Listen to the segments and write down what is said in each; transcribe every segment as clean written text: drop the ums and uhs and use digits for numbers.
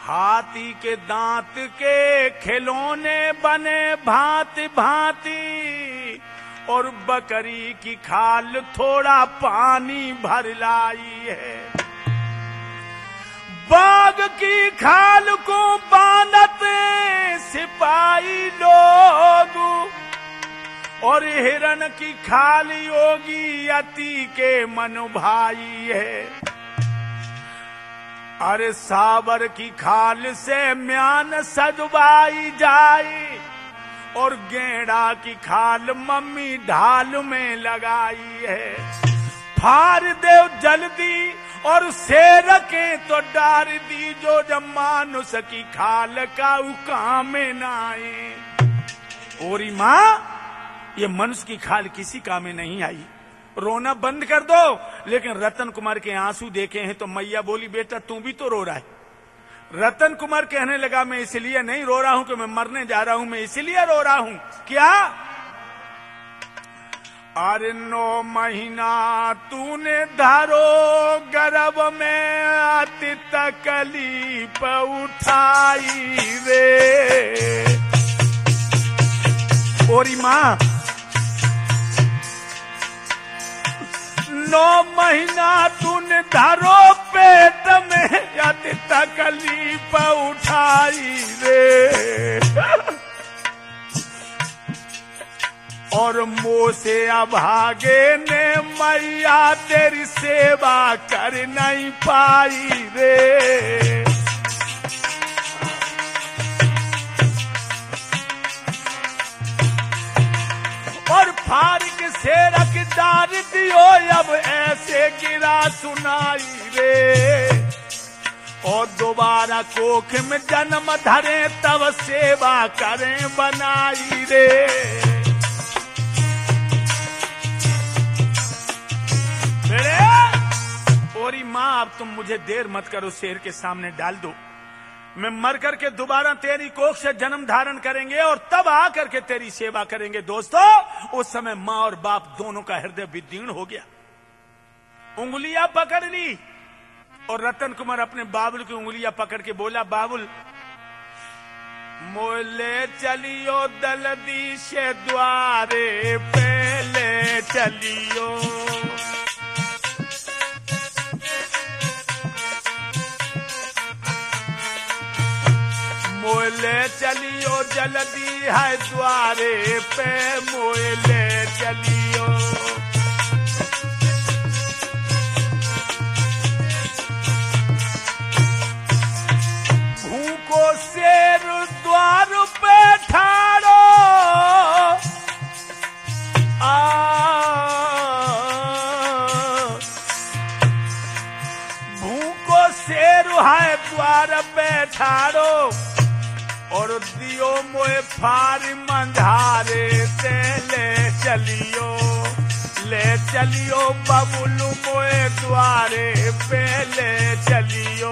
हाथी के दांत के खिलौने बने भांति भांति, और बकरी की खाल थोड़ा पानी भर लाई है। बाघ की खाल को बांधत सिपाही लोग, और हिरण की खाल योगी यति के मन भाई है। अरे सावर की खाल से म्यान सजवाई जाई, और गेंडा की खाल मम्मी ढाल में लगाई है। फार देव जल्दी और शेर के तो डार दी, जो जब मानुष की खाल का काम में न आए। ओरी माँ, ये मनुष्य की खाल किसी काम में नहीं आई, रोना बंद कर दो। लेकिन रतन कुमार के आंसू देखे हैं तो मैया बोली, बेटा तू भी तो रो रहा है। रतन कुमार कहने लगा, मैं इसलिए नहीं रो रहा हूं कि मैं मरने जा रहा हूं, मैं इसलिए रो रहा हूं। क्या? अरे 9 महीना तूने धारो गर्भ में, अति तकलीफ उठाई रे। ओरी माँ, 9 महीना तूने धारो पेट में, अति तकलीफ उठाई रे। और मोह से अभागे ने मैया तेरी सेवा कर नहीं पाई रे। और फारिक शेरक डार दियो, अब ऐसे गिरा सुनाई रे। और दोबारा कोख में जन्म धरे, तब सेवा करें बनाई रे। ओरी माँ, अब तुम मुझे देर मत करो, शेर के सामने डाल दो। मैं मर करके दोबारा तेरी कोख से जन्म धारण करेंगे, और तब आकर के तेरी सेवा करेंगे। दोस्तों, उस समय माँ और बाप दोनों का हृदय विदीर्ण हो गया। उंगलियां पकड़ ली, और रतन कुमार अपने बाबुल की उंगलियां पकड़ के बोला, बाबुल मोले चलियो दलदी से द्वारे, पहले चलियो। मोले चलियो जल्दी है द्वारे पे, मोले चलियो। भूखो शेर द्वार पे ठाड़ो, भूखो शेर है द्वार पे ठाड़ो, और दियो मोए फारी मंझारे से ले चलियो बबुलू मोए द्वारे पे ले चलियो।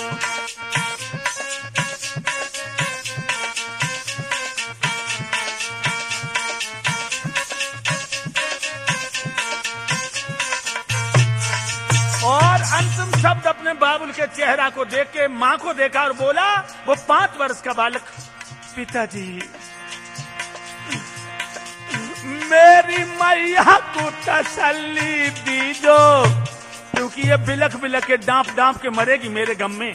और अंतिम शब्द अपने बाबुल के चेहरा को देख के माँ को देखा और बोला, वो 5 वर्ष का बालक, पिताजी मेरी मैया को तसल्ली दीजो, क्योंकि ये बिलख बिलख के डांप डांप के मरेगी मेरे गम में।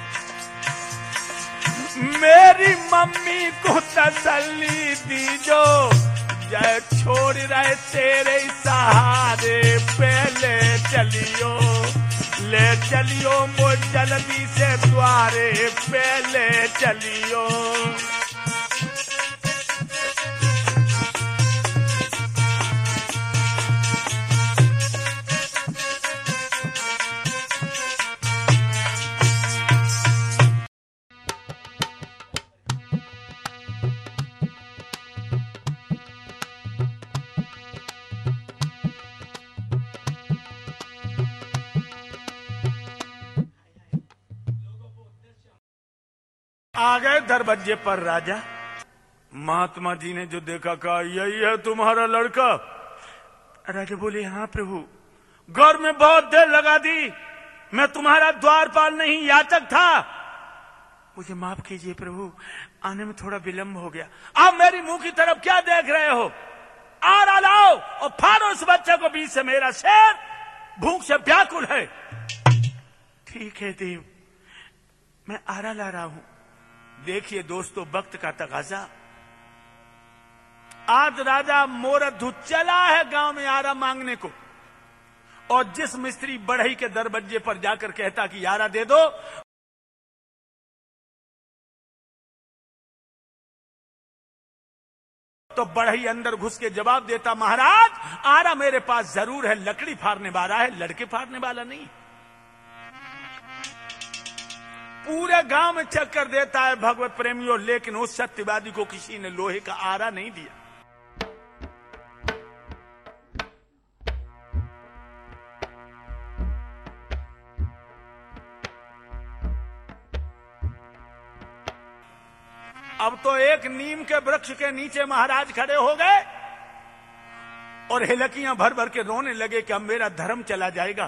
मेरी मम्मी को तसल्ली दीजो, जय छोड़ रहे तेरे सहारे, पहले चलियो ले चलियो मो जल्दी से द्वारे, पहले चलियो। आ गए दरवाजे पर राजा। महात्मा जी ने जो देखा, कहा यही है तुम्हारा लड़का? राजा बोले, हाँ प्रभु, घर में बहुत देर लगा दी, मैं तुम्हारा द्वारपाल नहीं याचक था। मुझे माफ कीजिए प्रभु, आने में थोड़ा विलंब हो गया। आप मेरी मुंह की तरफ क्या देख रहे हो? आरा लाओ और फाड़ो उस बच्चे को बीच से, मेरा शेर भूख से व्याकुल है। ठीक है देव, मैं आरा ला रहा हूं। देखिए दोस्तों, वक्त का तकाजा। आज राजा मोरध्वज चला है गांव में आरा मांगने को, और जिस मिस्त्री बढ़ई के दरवाजे पर जाकर कहता कि आरा दे दो, तो बढ़ई अंदर घुस के जवाब देता, महाराज आरा मेरे पास जरूर है, लकड़ी फाड़ने वाला है, लड़के फाड़ने वाला नहीं। पूरे गांव में चक्कर देता है भगवत प्रेमियों, लेकिन उस सत्यवादी को किसी ने लोहे का आरा नहीं दिया। अब तो एक नीम के वृक्ष के नीचे महाराज खड़े हो गए और हिलकियां भर भर के रोने लगे कि अब मेरा धर्म चला जाएगा।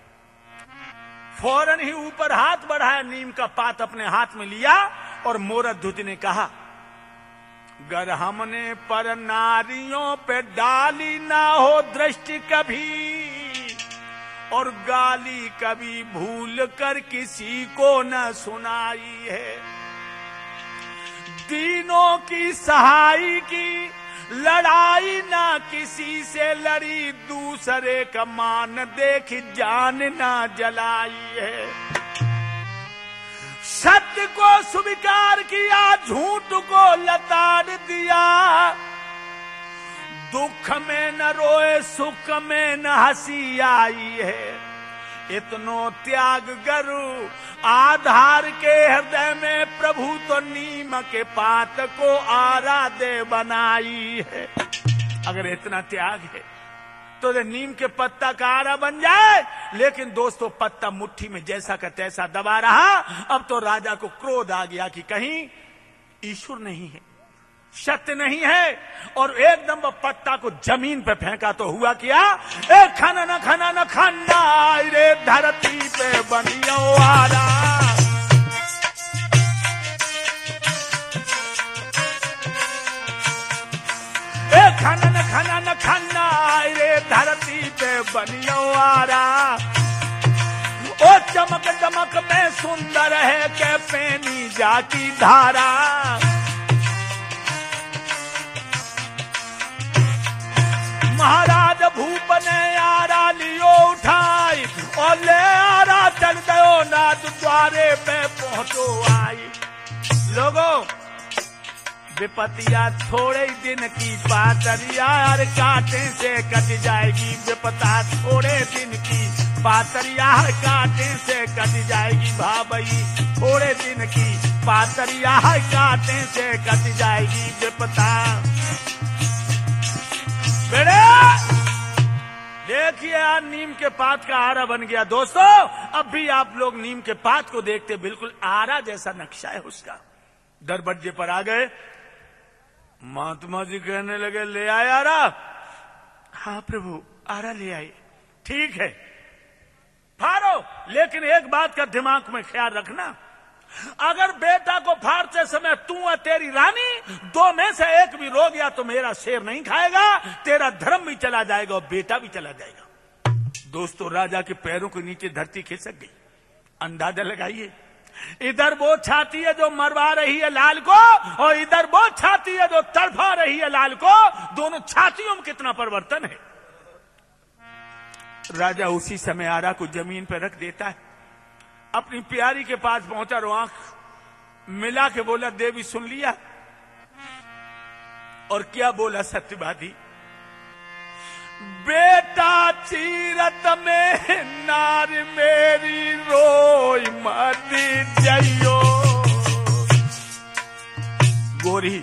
फौरन ही ऊपर हाथ बढ़ाया, नीम का पात अपने हाथ में लिया और मोरध्वज ने कहा, गर हमने पर नारियों पे डाली ना हो दृष्टि कभी, और गाली कभी भूल कर किसी को न सुनाई है। दीनों की सहाई की लड़ाई ना किसी से लड़ी, दूसरे का मान देख जान ना जलाई है। सत्य को स्वीकार किया, झूठ को लताड़ दिया, दुख में न रोए सुख में न हंसी आई है। इतनो त्याग गरु आधार के हृदय में, प्रभु तो नीम के पात को आराध्य बनाई है। अगर इतना त्याग है तो नीम के पत्ता का आरा बन जाए। लेकिन दोस्तों, पत्ता मुट्ठी में जैसा का तैसा दबा रहा। अब तो राजा को क्रोध आ गया कि कहीं ईश्वर नहीं है, सत्य नहीं है, और एकदम वो पत्ता को जमीन पे फेंका तो हुआ क्या, एक खाना न खाना न खाना रे धरती पे बनियो आरा। एक खाना न खाना न खाना रे धरती पे बनियो आरा। ओ चमक चमक में सुंदर है के पैनी जाती धारा। महाराज भूप ने आरा लियो उठाई और ले आरा चल गयो नाथ द्वारे पे पहुंचो आई। लोगों, विपतिया थोड़े दिन की पातरिया हर कांटे से कट जाएगी। विपता थोड़े दिन की पातरिया हर कांटे से कट जाएगी। भाई थोड़े दिन की पातरिया हर कांटे से कट जाएगी। विपता बेड़े देखिए, आज नीम के पात का आरा बन गया। दोस्तों, अब भी आप लोग नीम के पात को देखते, बिल्कुल आरा जैसा नक्शा है उसका। दरवाजे पर आ गए, महात्मा जी कहने लगे, ले आए आरा? हाँ प्रभु, आरा ले आए। ठीक है, फाड़ो, लेकिन एक बात का दिमाग में ख्याल रखना, अगर बेटा को फाड़ते समय तू और तेरी रानी दो में से एक भी रो गया तो मेरा शेर नहीं खाएगा, तेरा धर्म भी चला जाएगा और बेटा भी चला जाएगा। दोस्तों, राजा के पैरों के नीचे धरती खिसक गई। अंदाजा लगाइए, इधर वो छाती है जो मरवा रही है लाल को, और इधर वो छाती है जो तड़फा रही है लाल को। दोनों छातियों में कितना परिवर्तन है। राजा उसी समय आरा को जमीन पर रख देता है, अपनी प्यारी के पास पहुंचा, रो आंख मिला के बोला, देवी सुन लिया? और क्या बोला सत्यवादी? बेटा चीरत में नार मेरी रोई मत जइयो। गोरी,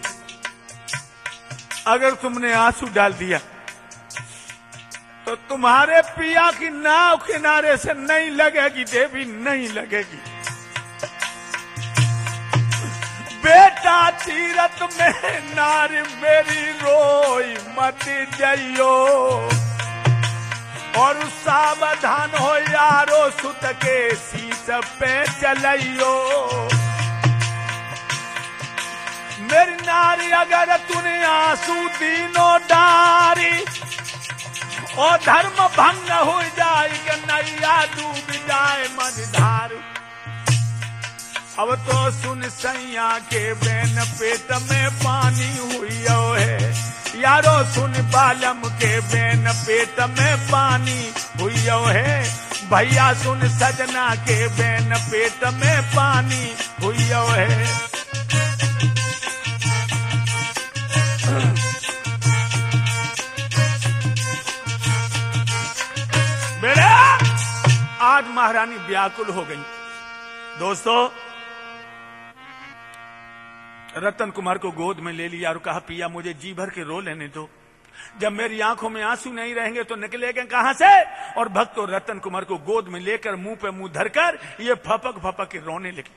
अगर तुमने आंसू डाल दिया तो तुम्हारे पिया की नाव किनारे से नहीं लगेगी देवी, नहीं लगेगी। बेटा चीरत में नार मेरी रोई मत जइयो, और सावधान हो यारो सुत के शीश पे चलइयो। मेरी नारी अगर तूने आंसू दीनो डारी और धर्म भंग हो जाए कि नैया डूब जाए मझधार। अब तो सुन सैया के बेन पेट में पानी हुई है, यारो सुन बालम के बेन पेट में पानी हुई है, भैया सुन सजना के बेन पेट में पानी हुई है। बेटा आज महारानी व्याकुल हो गई। दोस्तों रतन कुमार को गोद में ले लिया और कहा पिया मुझे जी भर के रो लेने दो, जब मेरी आंखों में आंसू नहीं रहेंगे तो निकलेंगे कहां से। और भक्त तो रतन कुमार को गोद में लेकर मुंह पे मुंह धरकर ये फपक फपक के रोने लगे।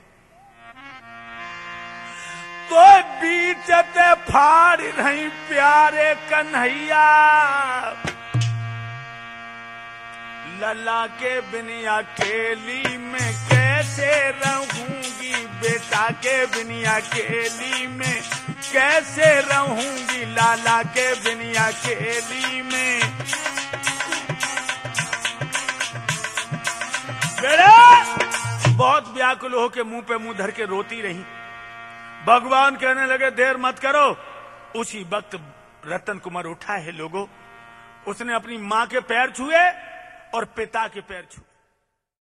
तो बीच ते फाड़ रही प्यारे कन्हैया, लला के बिनिया केली में कैसे रहूंगी, बेटा के बिनिया केली में कैसे रहूंगी, लाला के बिनिया केली में। बेटा बहुत व्याकुल होके मुंह पे मुंह धर के रोती रही। भगवान कहने लगे देर मत करो। उसी वक्त रतन कुमार उठा है लोगों, उसने अपनी मां के पैर छुए और पिता के पैर छुए।